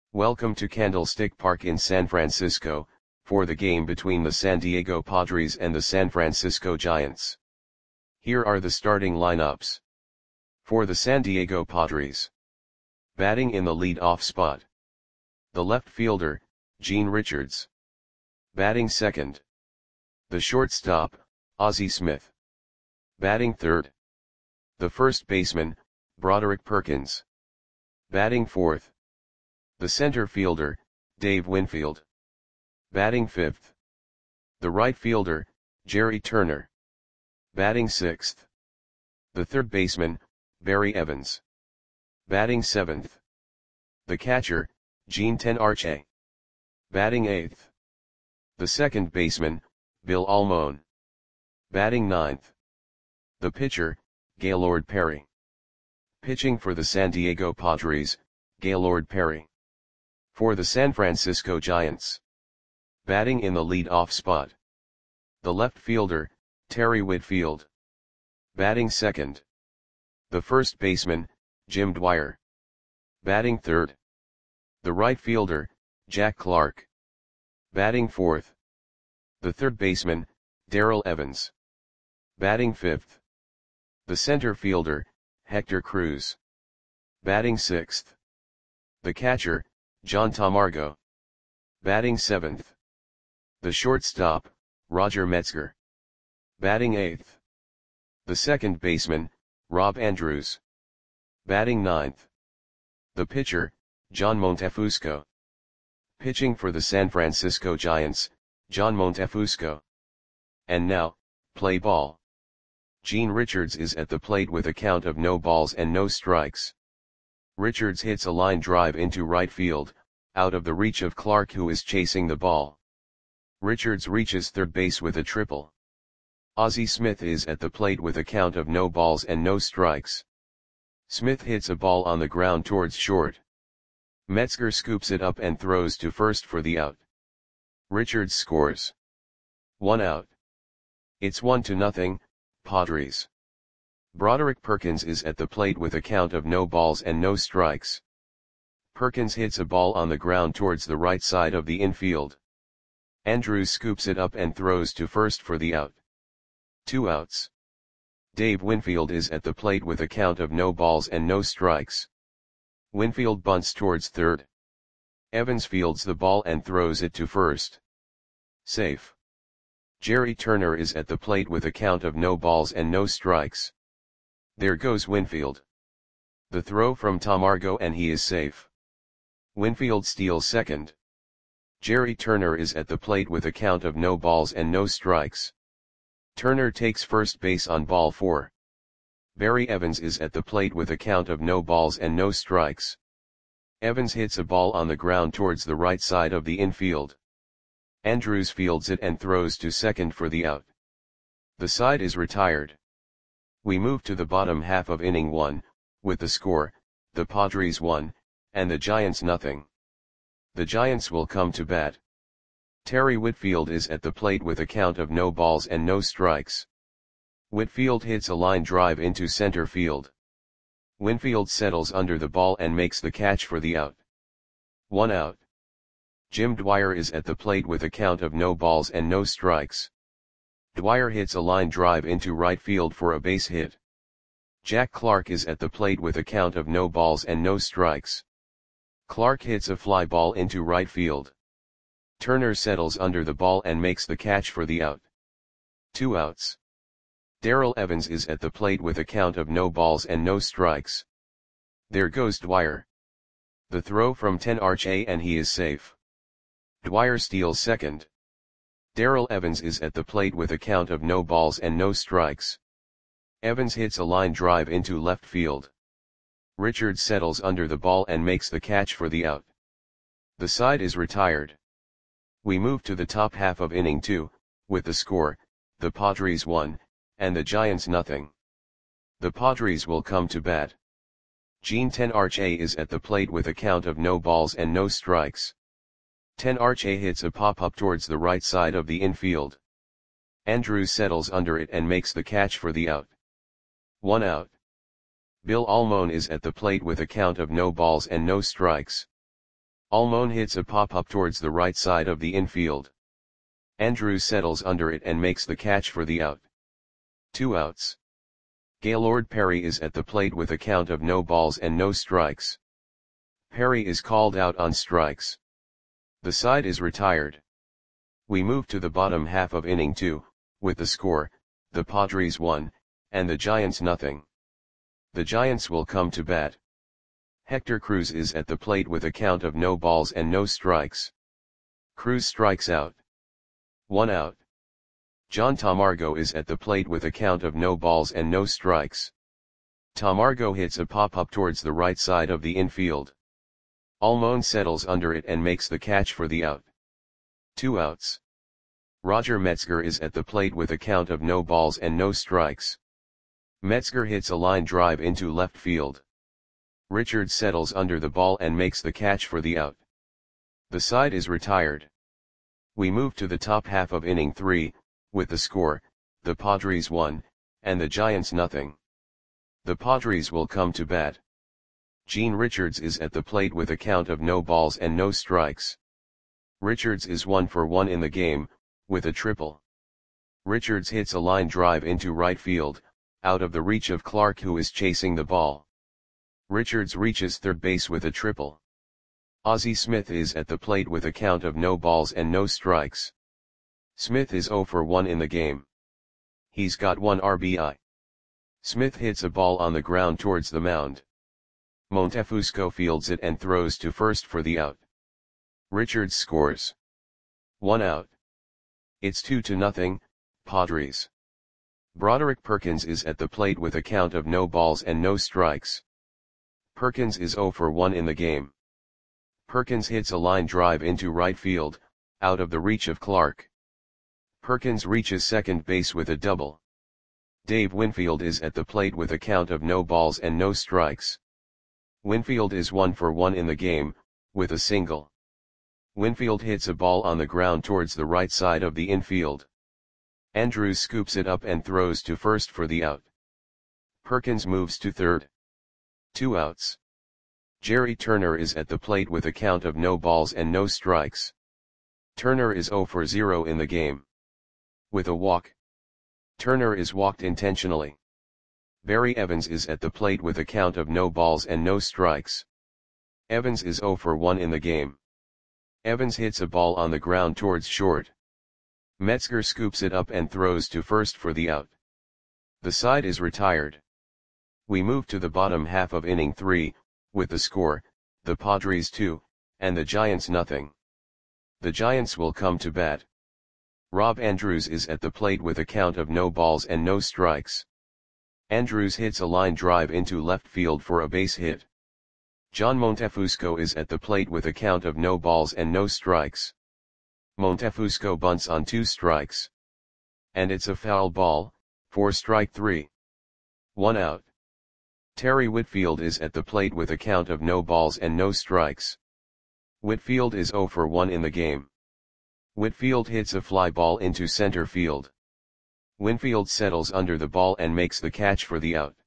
Welcome to Candlestick Park in San Francisco, for the game between the San Diego Padres and the San Francisco Giants. Here are the starting lineups. For the San Diego Padres. Batting in the lead-off spot. The left fielder, Gene Richards. Batting second. The shortstop, Ozzie Smith. Batting third. The first baseman, Broderick Perkins. Batting fourth. The center fielder, Dave Winfield. Batting fifth. The right fielder, Jerry Turner. Batting sixth. The third baseman, Barry Evans. Batting seventh. The catcher, Gene Tenarche. Batting eighth. The second baseman, Bill Almon. Batting ninth. The pitcher, Gaylord Perry. Pitching for the San Diego Padres, Gaylord Perry. For the San Francisco Giants. Batting in the lead-off spot. The left fielder, Terry Whitfield. Batting second. The first baseman, Jim Dwyer. Batting third. The right fielder, Jack Clark. Batting fourth. The third baseman, Darrell Evans. Batting fifth. The center fielder, Hector Cruz. Batting sixth. The catcher, John Tamargo. Batting seventh. The shortstop, Roger Metzger. Batting eighth. The second baseman, Rob Andrews. Batting ninth. The pitcher, John Montefusco. Pitching for the San Francisco Giants, John Montefusco. And now, play ball. Gene Richards is at the plate with a count of no balls and no strikes. Richards hits a line drive into right field, out of the reach of Clark, who is chasing the ball. Richards reaches third base with a triple. Ozzie Smith is at the plate with a count of no balls and no strikes. Smith hits a ball on the ground towards short. Metzger scoops it up and throws to first for the out. Richards scores. 1 out. It's 1-0, Padres. Broderick Perkins is at the plate with a count of no balls and no strikes. Perkins hits a ball on the ground towards the right side of the infield. Andrews scoops it up and throws to first for the out. 2 outs. Dave Winfield is at the plate with a count of no balls and no strikes. Winfield bunts towards third. Evans fields the ball and throws it to first. Safe. Jerry Turner is at the plate with a count of no balls and no strikes. There goes Winfield. The throw from Tamargo and he is safe. Winfield steals second. Jerry Turner is at the plate with a count of no balls and no strikes. Turner takes first base on ball 4. Barry Evans is at the plate with a count of no balls and no strikes. Evans hits a ball on the ground towards the right side of the infield. Andrews fields it and throws to second for the out. The side is retired. We move to the bottom half of inning 1, with the score, the Padres 1, and the Giants 0. The Giants will come to bat. Terry Whitfield is at the plate with a count of no balls and no strikes. Whitfield hits a line drive into center field. Winfield settles under the ball and makes the catch for the out. 1 out. Jim Dwyer is at the plate with a count of no balls and no strikes. Dwyer hits a line drive into right field for a base hit. Jack Clark is at the plate with a count of no balls and no strikes. Clark hits a fly ball into right field. Turner settles under the ball and makes the catch for the out. 2 outs. Darrell Evans is at the plate with a count of no balls and no strikes. There goes Dwyer. The throw from Tenarche and he is safe. Dwyer steals second. Darrell Evans is at the plate with a count of no balls and no strikes. Evans hits a line drive into left field. Richards settles under the ball and makes the catch for the out. The side is retired. We move to the top half of inning 2, with the score, the Padres 1, and the Giants 0. The Padres will come to bat. Gene Tenarche is at the plate with a count of no balls and no strikes. Tenarche hits a pop-up towards the right side of the infield. Andrews settles under it and makes the catch for the out. 1 out. Bill Almon is at the plate with a count of no balls and no strikes. Almon hits a pop-up towards the right side of the infield. Andrews settles under it and makes the catch for the out. 2 outs. Gaylord Perry is at the plate with a count of no balls and no strikes. Perry is called out on strikes. The side is retired. We move to the bottom half of inning 2, with the score, the Padres 1, and the Giants nothing. The Giants will come to bat. Hector Cruz is at the plate with a count of no balls and no strikes. Cruz strikes out. 1 out. John Tamargo is at the plate with a count of no balls and no strikes. Tamargo hits a pop-up towards the right side of the infield. Almon settles under it and makes the catch for the out. 2 outs. Roger Metzger is at the plate with a count of no balls and no strikes. Metzger hits a line drive into left field. Richards settles under the ball and makes the catch for the out. The side is retired. We move to the top half of inning 3, with the score, the Padres 1, and the Giants nothing. The Padres will come to bat. Gene Richards is at the plate with a count of no balls and no strikes. Richards is 1 for 1 in the game, with a triple. Richards hits a line drive into right field, out of the reach of Clark who is chasing the ball. Richards reaches third base with a triple. Ozzie Smith is at the plate with a count of no balls and no strikes. Smith is 0 for 1 in the game. He's got 1 RBI. Smith hits a ball on the ground towards the mound. Montefusco fields it and throws to first for the out. Richards scores. 1 out. It's 2-0, Padres. Broderick Perkins is at the plate with a count of no balls and no strikes. Perkins is 0 for 1 in the game. Perkins hits a line drive into right field, out of the reach of Clark. Perkins reaches second base with a double. Dave Winfield is at the plate with a count of no balls and no strikes. Winfield is 1 for 1 in the game, with a single. Winfield hits a ball on the ground towards the right side of the infield. Andrews scoops it up and throws to first for the out. Perkins moves to third. 2 outs. Jerry Turner is at the plate with a count of no balls and no strikes. Turner is 0 for 0 in the game. With a walk. Turner is walked intentionally. Barry Evans is at the plate with a count of no balls and no strikes. Evans is 0 for 1 in the game. Evans hits a ball on the ground towards short. Metzger scoops it up and throws to first for the out. The side is retired. We move to the bottom half of inning 3, with the score, the Padres 2, and the Giants nothing. The Giants will come to bat. Rob Andrews is at the plate with a count of no balls and no strikes. Andrews hits a line drive into left field for a base hit. John Montefusco is at the plate with a count of no balls and no strikes. Montefusco bunts on 2 strikes. And it's a foul ball, for strike 3. 1 out. Terry Whitfield is at the plate with a count of no balls and no strikes. Whitfield is 0 for 1 in the game. Whitfield hits a fly ball into center field. Winfield settles under the ball and makes the catch for the out.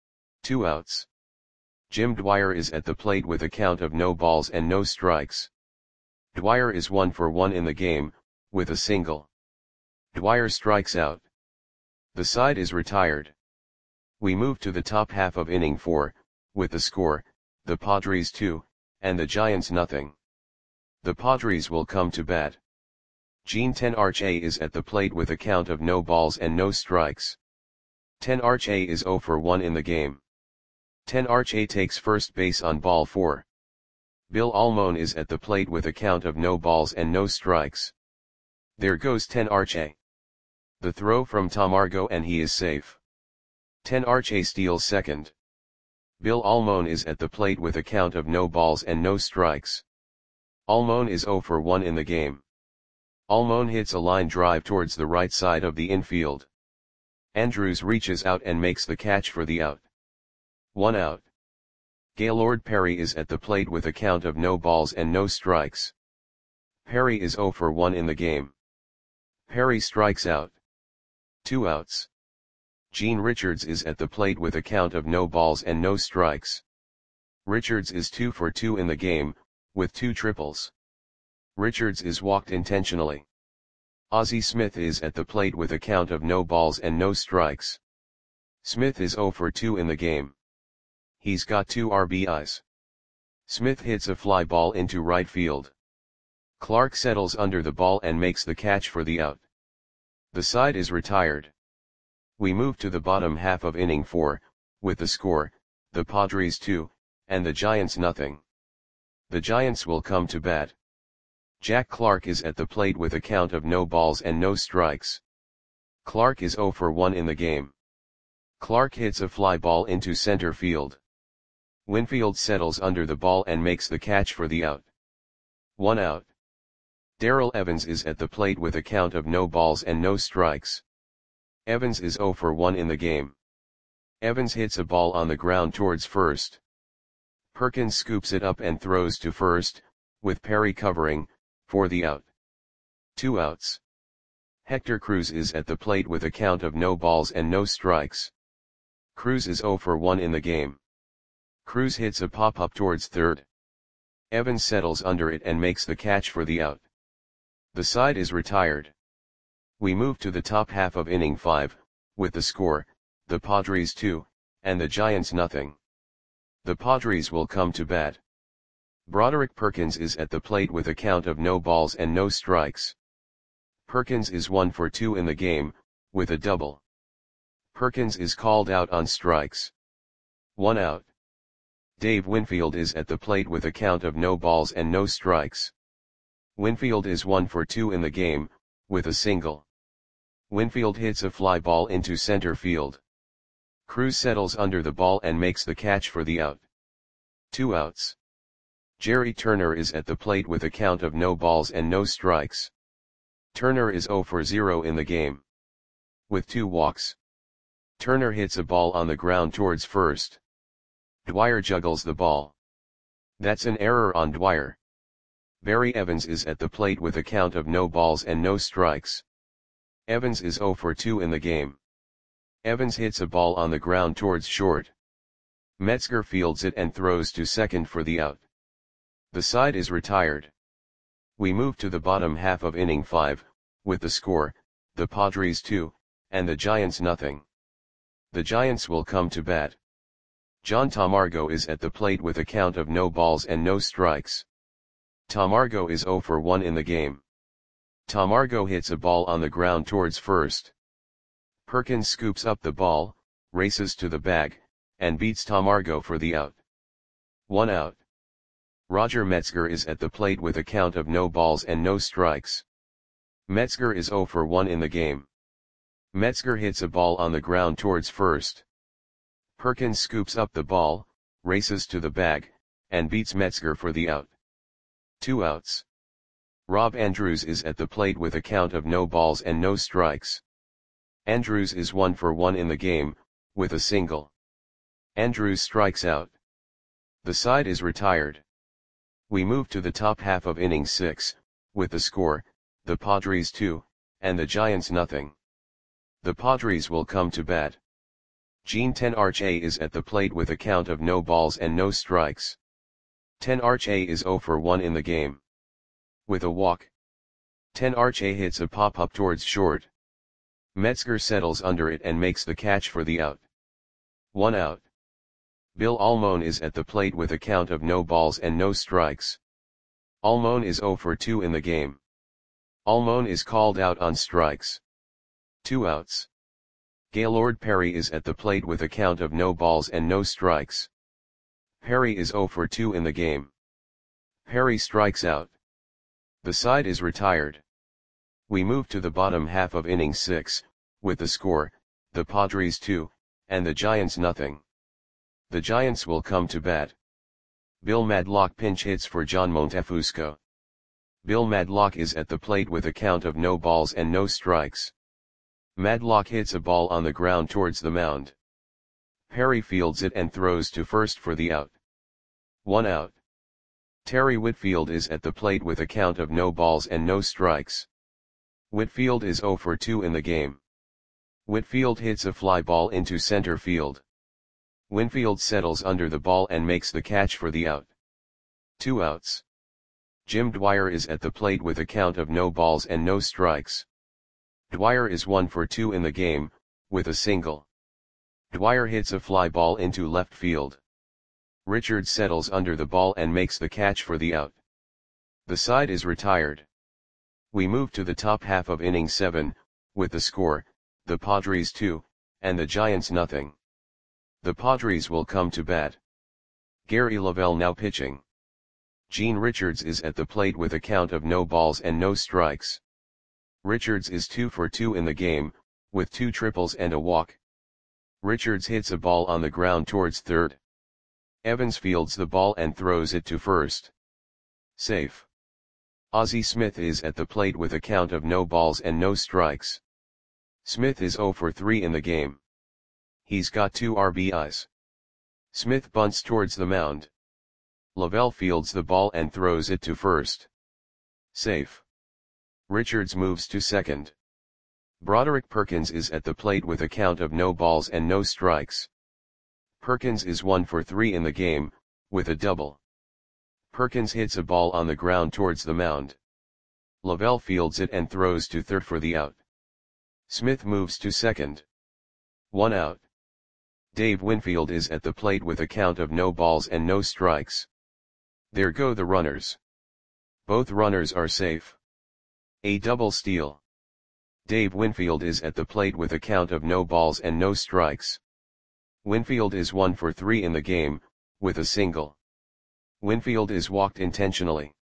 2 outs. Jim Dwyer is at the plate with a count of no balls and no strikes. Dwyer is 1 for 1 in the game, with a single. Dwyer strikes out. The side is retired. We move to the top half of inning 4, with the score, the Padres 2, and the Giants nothing. The Padres will come to bat. Gene Tenarche is at the plate with a count of no balls and no strikes. Tenarche is 0 for 1 in the game. Tenarche takes first base on ball 4. Bill Almon is at the plate with a count of no balls and no strikes. There goes Tenarche. The throw from Tamargo and he is safe. Tenarche steals second. Bill Almon is at the plate with a count of no balls and no strikes. Almon is 0 for 1 in the game. Almon hits a line drive towards the right side of the infield. Andrews reaches out and makes the catch for the out. 1 out. Gaylord Perry is at the plate with a count of no balls and no strikes. Perry is 0 for 1 in the game. Perry strikes out. 2 outs. Gene Richards is at the plate with a count of no balls and no strikes. Richards is 2 for 2 in the game, with 2 triples. Richards is walked intentionally. Ozzie Smith is at the plate with a count of no balls and no strikes. Smith is 0 for 2 in the game. He's got 2 RBIs. Smith hits a fly ball into right field. Clark settles under the ball and makes the catch for the out. The side is retired. We move to the bottom half of inning 4, with the score, the Padres 2, and the Giants nothing. The Giants will come to bat. Jack Clark is at the plate with a count of no balls and no strikes. Clark is 0 for 1 in the game. Clark hits a fly ball into center field. Winfield settles under the ball and makes the catch for the out. 1 out. Darrell Evans is at the plate with a count of no balls and no strikes. Evans is 0 for 1 in the game. Evans hits a ball on the ground towards first. Perkins scoops it up and throws to first, with Perry covering, for the out. 2 outs. Hector Cruz is at the plate with a count of no balls and no strikes. Cruz is 0 for 1 in the game. Cruz hits a pop-up towards third. Evans settles under it and makes the catch for the out. The side is retired. We move to the top half of inning 5, with the score, the Padres 2, and the Giants nothing. The Padres will come to bat. Broderick Perkins is at the plate with a count of no balls and no strikes. Perkins is 1 for 2 in the game, with a double. Perkins is called out on strikes. 1 out. Dave Winfield is at the plate with a count of no balls and no strikes. Winfield is 1 for 2 in the game, with a single. Winfield hits a fly ball into center field. Cruz settles under the ball and makes the catch for the out. 2 outs. Jerry Turner is at the plate with a count of no balls and no strikes. Turner is 0 for 0 in the game. With 2 walks. Turner hits a ball on the ground towards first. Dwyer juggles the ball. That's an error on Dwyer. Barry Evans is at the plate with a count of no balls and no strikes. Evans is 0 for 2 in the game. Evans hits a ball on the ground towards short. Metzger fields it and throws to second for the out. The side is retired. We move to the bottom half of inning 5, with the score, the Padres 2, and the Giants nothing. The Giants will come to bat. John Tamargo is at the plate with a count of no balls and no strikes. Tamargo is 0 for 1 in the game. Tamargo hits a ball on the ground towards first. Perkins scoops up the ball, races to the bag, and beats Tamargo for the out. 1 out. Roger Metzger is at the plate with a count of no balls and no strikes. Metzger is 0 for 1 in the game. Metzger hits a ball on the ground towards first. Perkins scoops up the ball, races to the bag, and beats Metzger for the out. 2 outs. Rob Andrews is at the plate with a count of no balls and no strikes. Andrews is 1 for 1 in the game, with a single. Andrews strikes out. The side is retired. We move to the top half of inning 6, with the score, the Padres 2, and the Giants nothing. The Padres will come to bat. Gene Tenarche is at the plate with a count of no balls and no strikes. Tenarche is 0 for 1 in the game. With a walk. Tenarche hits a pop-up towards short. Metzger settles under it and makes the catch for the out. 1 out. Bill Almon is at the plate with a count of no balls and no strikes. Almon is 0 for 2 in the game. Almon is called out on strikes. 2 outs. Gaylord Perry is at the plate with a count of no balls and no strikes. Perry is 0 for 2 in the game. Perry strikes out. The side is retired. We move to the bottom half of inning 6, with the score, the Padres 2, and the Giants nothing. The Giants will come to bat. Bill Madlock pinch hits for John Montefusco. Bill Madlock is at the plate with a count of no balls and no strikes. Madlock hits a ball on the ground towards the mound. Perry fields it and throws to first for the out. 1 out. Terry Whitfield is at the plate with a count of no balls and no strikes. Whitfield is 0 for 2 in the game. Whitfield hits a fly ball into center field. Winfield settles under the ball and makes the catch for the out. 2 outs. Jim Dwyer is at the plate with a count of no balls and no strikes. Dwyer is 1 for 2 in the game, with a single. Dwyer hits a fly ball into left field. Richards settles under the ball and makes the catch for the out. The side is retired. We move to the top half of inning 7, with the score, the Padres 2, and the Giants nothing. The Padres will come to bat. Gary Lavelle now pitching. Gene Richards is at the plate with a count of no balls and no strikes. Richards is 2 for 2 in the game, with 2 triples and a walk. Richards hits a ball on the ground towards third. Evans fields the ball and throws it to first. Safe. Ozzie Smith is at the plate with a count of no balls and no strikes. Smith is 0 for 3 in the game. He's got 2 RBIs. Smith bunts towards the mound. Lavelle fields the ball and throws it to first. Safe. Richards moves to second. Broderick Perkins is at the plate with a count of no balls and no strikes. Perkins is 1 for 3 in the game, with a double. Perkins hits a ball on the ground towards the mound. Lavelle fields it and throws to third for the out. Smith moves to second. 1 out. Dave Winfield is at the plate with a count of no balls and no strikes. There go the runners. Both runners are safe. A double steal. Dave Winfield is at the plate with a count of no balls and no strikes. Winfield is 1 for 3 in the game, with a single. Winfield is walked intentionally.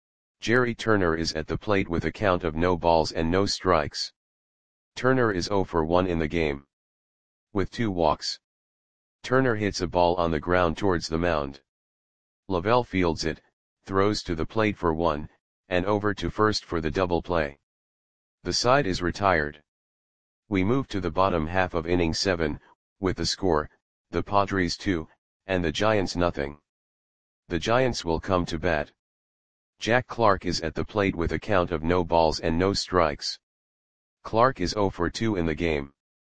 Jerry Turner is at the plate with a count of no balls and no strikes. Turner is 0 for 1 in the game. With 2 walks. Turner hits a ball on the ground towards the mound. Lavelle fields it, throws to the plate for 1, and over to first for the double play. The side is retired. We move to the bottom half of inning 7, with the score, the Padres 2, and the Giants nothing. The Giants will come to bat. Jack Clark is at the plate with a count of no balls and no strikes. Clark is 0 for 2 in the game.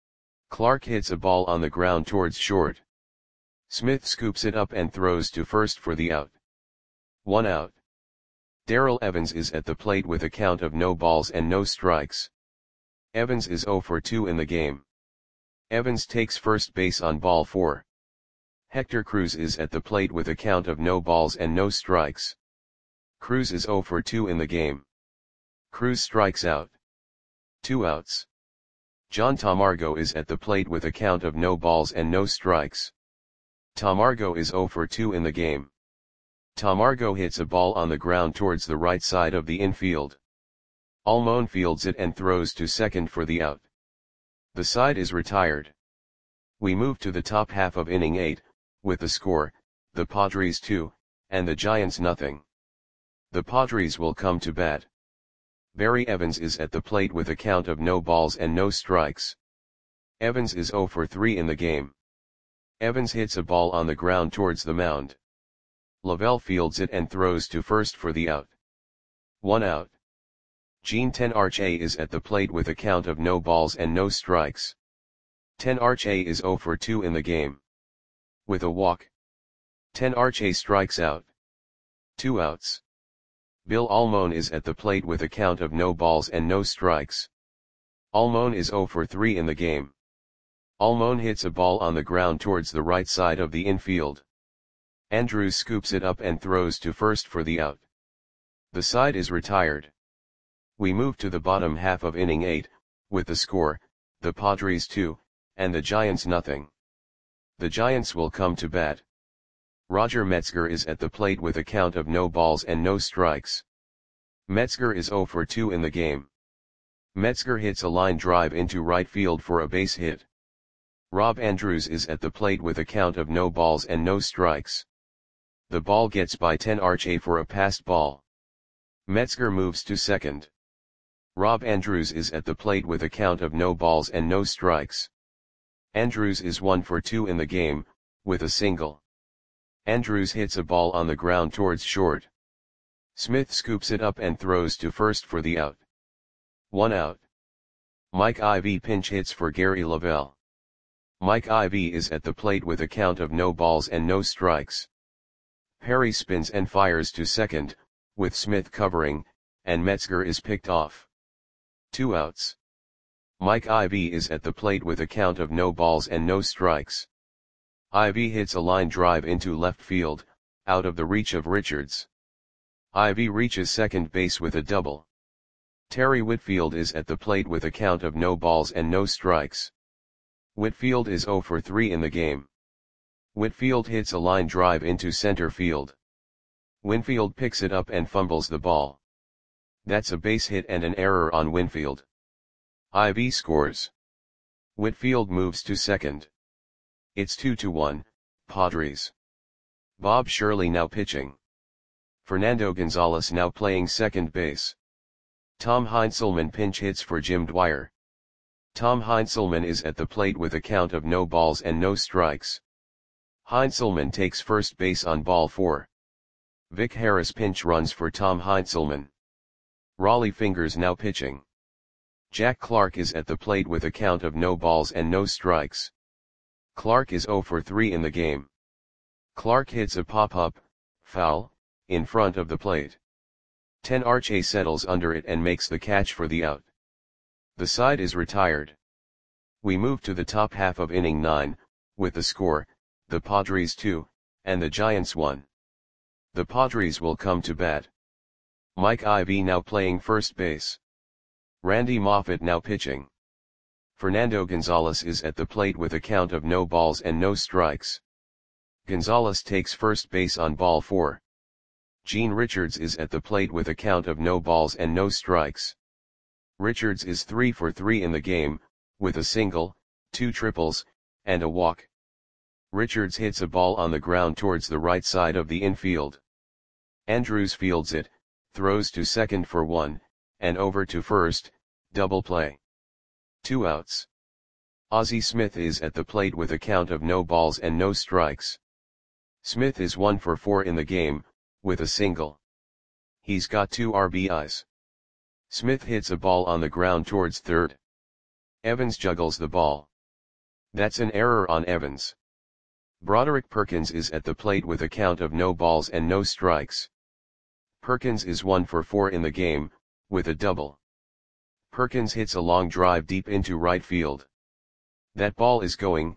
Clark hits a ball on the ground towards short. Smith scoops it up and throws to first for the out. 1 out. Darrell Evans is at the plate with a count of no balls and no strikes. Evans is 0 for 2 in the game. Evans takes first base on ball 4. Hector Cruz is at the plate with a count of no balls and no strikes. Cruz is 0 for 2 in the game. Cruz strikes out. 2 outs. John Tamargo is at the plate with a count of no balls and no strikes. Tamargo is 0 for 2 in the game. Tamargo hits a ball on the ground towards the right side of the infield. Almon fields it and throws to second for the out. The side is retired. We move to the top half of inning 8, with the score, the Padres 2, and the Giants nothing. The Padres will come to bat. Barry Evans is at the plate with a count of no balls and no strikes. Evans is 0 for 3 in the game. Evans hits a ball on the ground towards the mound. Lavelle fields it and throws to first for the out. 1 out. Gene Tenarche is at the plate with a count of no balls and no strikes. Tenarche is 0 for 2 in the game. With a walk. Tenarche strikes out. 2 outs. Bill Almon is at the plate with a count of no balls and no strikes. Almon is 0 for 3 in the game. Almon hits a ball on the ground towards the right side of the infield. Andrews scoops it up and throws to first for the out. The side is retired. We move to the bottom half of inning 8, with the score, the Padres 2, and the Giants nothing. The Giants will come to bat. Roger Metzger is at the plate with a count of no balls and no strikes. Metzger is 0 for 2 in the game. Metzger hits a line drive into right field for a base hit. Rob Andrews is at the plate with a count of no balls and no strikes. The ball gets by Tenarche for a passed ball. Metzger moves to second. Rob Andrews is at the plate with a count of no balls and no strikes. Andrews is 1 for 2 in the game, with a single. Andrews hits a ball on the ground towards short. Smith scoops it up and throws to first for the out. 1 out. Mike Ivy pinch hits for Gary Lavelle. Mike Ivy is at the plate with a count of no balls and no strikes. Perry spins and fires to second, with Smith covering, and Metzger is picked off. 2 outs. Mike Ivy is at the plate with a count of no balls and no strikes. Ivy hits a line drive into left field, out of the reach of Richards. Ivy reaches second base with a double. Terry Whitfield is at the plate with a count of no balls and no strikes. Whitfield is 0 for 3 in the game. Whitfield hits a line drive into center field. Winfield picks it up and fumbles the ball. That's a base hit and an error on Winfield. Ivy scores. Whitfield moves to second. It's 2-1, Padres. Bob Shirley now pitching. Fernando Gonzalez now playing second base. Tom Heinzelman pinch hits for Jim Dwyer. Tom Heinzelman is at the plate with a count of no balls and no strikes. Heinzelman takes first base on ball 4. Vic Harris pinch runs for Tom Heinzelman. Raleigh Fingers now pitching. Jack Clark is at the plate with a count of no balls and no strikes. Clark is 0 for 3 in the game. Clark hits a pop-up, foul, in front of the plate. 10 Arche settles under it and makes the catch for the out. The side is retired. We move to the top half of inning 9, with the score, the Padres 2, and the Giants 1. The Padres will come to bat. Mike Ivy now playing first base. Randy Moffett now pitching. Fernando Gonzalez is at the plate with a count of no balls and no strikes. Gonzalez takes first base on ball 4. Gene Richards is at the plate with a count of no balls and no strikes. Richards is 3 for 3 in the game, with a single, 2 triples, and a walk. Richards hits a ball on the ground towards the right side of the infield. Andrews fields it, throws to second for 1, and over to first, double play. 2 outs. Ozzie Smith is at the plate with a count of no balls and no strikes. Smith is 1 for 4 in the game, with a single. He's got 2 RBIs. Smith hits a ball on the ground towards third. Evans juggles the ball. That's an error on Evans. Broderick Perkins is at the plate with a count of no balls and no strikes. Perkins is 1 for 4 in the game, with a double. Perkins hits a long drive deep into right field. That ball is gone.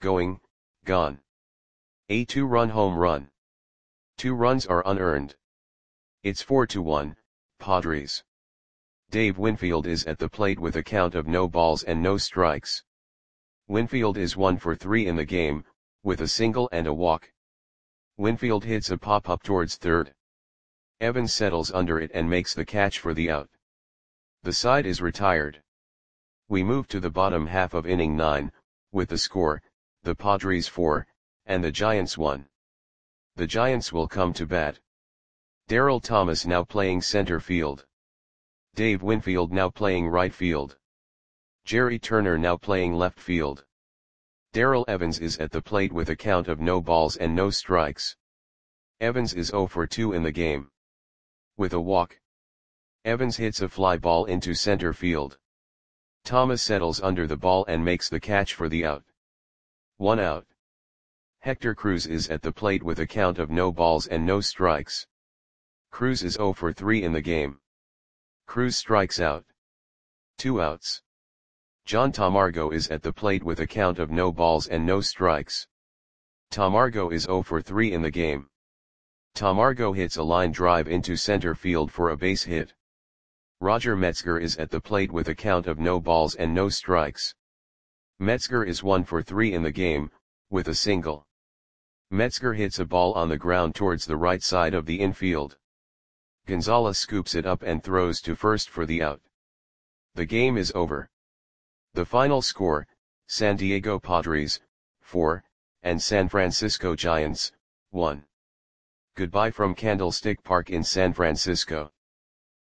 A 2-run home run. 2 runs are unearned. It's 4-1, Padres. Dave Winfield is at the plate with a count of no balls and no strikes. Winfield is 1 for 3 in the game, with a single and a walk. Winfield hits a pop-up towards third. Evans settles under it and makes the catch for the out. The side is retired. We move to the bottom half of inning 9, with the score, the Padres 4, and the Giants 1. The Giants will come to bat. Darryl Thomas now playing center field. Dave Winfield now playing right field. Jerry Turner now playing left field. Darrell Evans is at the plate with a count of no balls and no strikes. Evans is 0 for 2 in the game. With a walk. Evans hits a fly ball into center field. Thomas settles under the ball and makes the catch for the out. 1 out. Hector Cruz is at the plate with a count of no balls and no strikes. Cruz is 0 for 3 in the game. Cruz strikes out. 2 outs. John Tamargo is at the plate with a count of no balls and no strikes. Tamargo is 0 for 3 in the game. Tamargo hits a line drive into center field for a base hit. Roger Metzger is at the plate with a count of no balls and no strikes. Metzger is 1 for 3 in the game, with a single. Metzger hits a ball on the ground towards the right side of the infield. Gonzalez scoops it up and throws to first for the out. The game is over. The final score, San Diego Padres, 4, and San Francisco Giants, 1. Goodbye from Candlestick Park in San Francisco.